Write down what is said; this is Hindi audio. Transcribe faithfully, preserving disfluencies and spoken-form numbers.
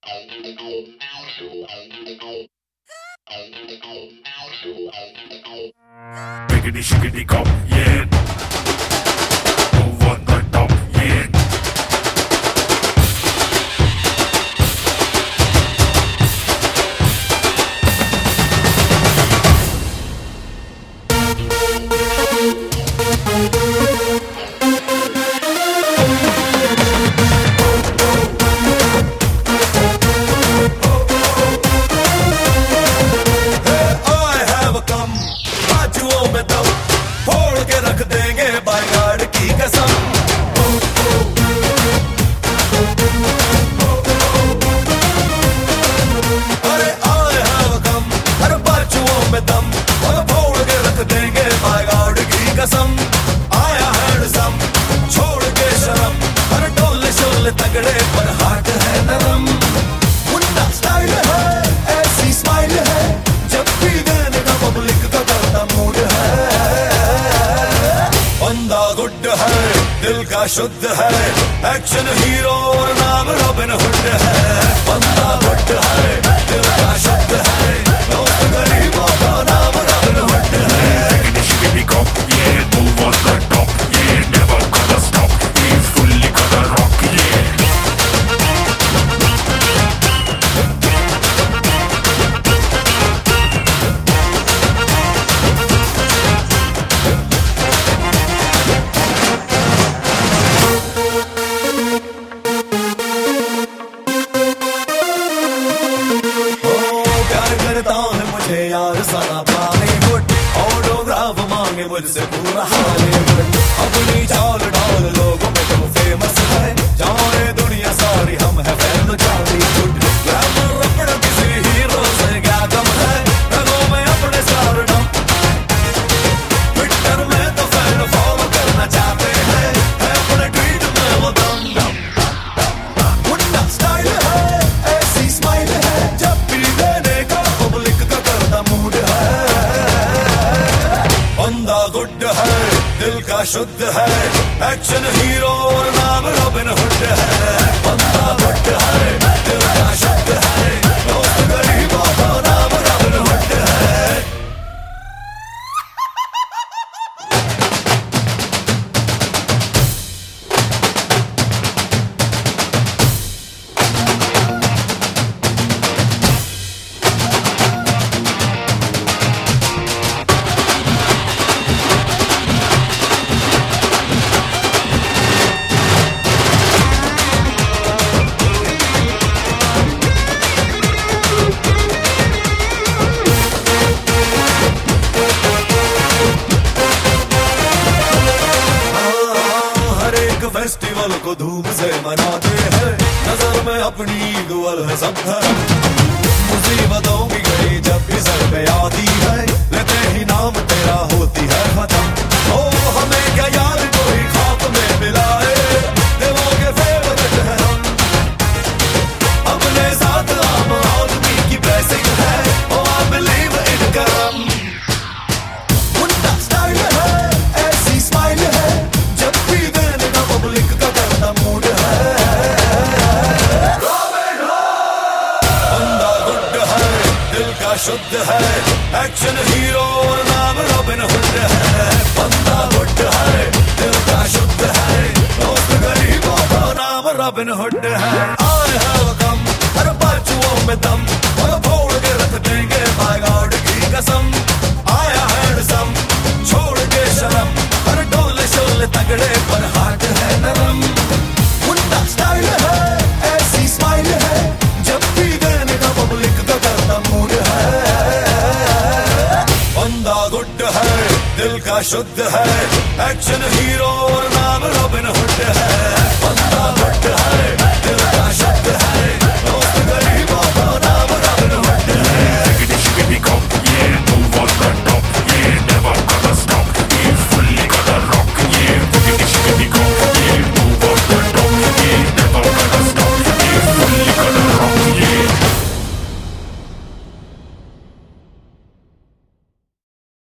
Biggity shiggity cop, yeah. Move on the top, yeah. तगड़े पर हाथ है नरम, मुन्ना स्टाइल है, ऐसी स्माइल है, जब भी देने का पब्लिक का करता मूड है। बंदा गुड है, दिल का शुद्ध है, एक्शन हीरो और नाम रॉबिन हुड है। बंदा गुड है, दिल का शुद्ध है, दोस्त गरीबों का नाम रॉबिन हुड है। Move on the top, yeah, never gonna stop. He's fully gonna rock, yeah. यार सारा बॉलीवुड ऑटोग्राफ मांगे मुझसे पूरा हॉलीवुड, अपनी चाल डाल लोगों में तो फेमस है, जाने दुनिया सारी हम है फैन बॉलीवुड। ग्लैमर अपना किसी हीरो से क्या कम है, रगों में अपने स्टारडम, ट्विटर में तो फैन फॉलो करना चाहते हैं, है अपने ट्वीट में वो दम दम। मुन्ना स्टाइल है, ऐसी स्माइल है, जब भी देने का पब्लिक का करता मूड है। बंदा गुड है, दिल का शुद्ध है, एक्शन हीरो और नाम रॉबिन हुड है। बंदा गुड है, दिल का शुद्ध है, दोस्त गरीबों का नाम रॉबिन हुड है। फेस्टिवल को धूम से मनाते हैं, नजर में अपनी इक्वल है सब धर्म। मुसीबतों की घड़ी जब भी सर पे आती है, लेते ही नाम तेरा होती है खत्म। ओ हमें क्या यार कोई खाप में मिलाए, दिलों के फेवरेट है हम, अपने साथ आम आदमी की ब्लेसिंग है, ओ आई बिलीव इन करम। मुन्ना स्टाइल है, ऐसी स्माइल है, जब भी देने का पब्लिक का करता मूड है। बंदा गुड है, दिल का शुद्ध है, एक्शन हीरो और नाम रॉबिन हुड है। बंदा गुड है, दिल का शुद्ध है, दोस्त गरीबों का नाम रॉबिन हुड है। आए हैं कम, हर बाजुओं में दम, और फोड़ के रख देंगे बाय गॉड की कसम। आया हैंडसम, छोड़ के शर्म, हर डोले शोले तगड़े पर हाथ है नरम। मुन्ना स्टाइल है, ऐसी स्माइल है, जब भी देने का पब्लिक का करता मूड है। बंदा गुड है, दिल का शुद्ध है, एक्शन हीरो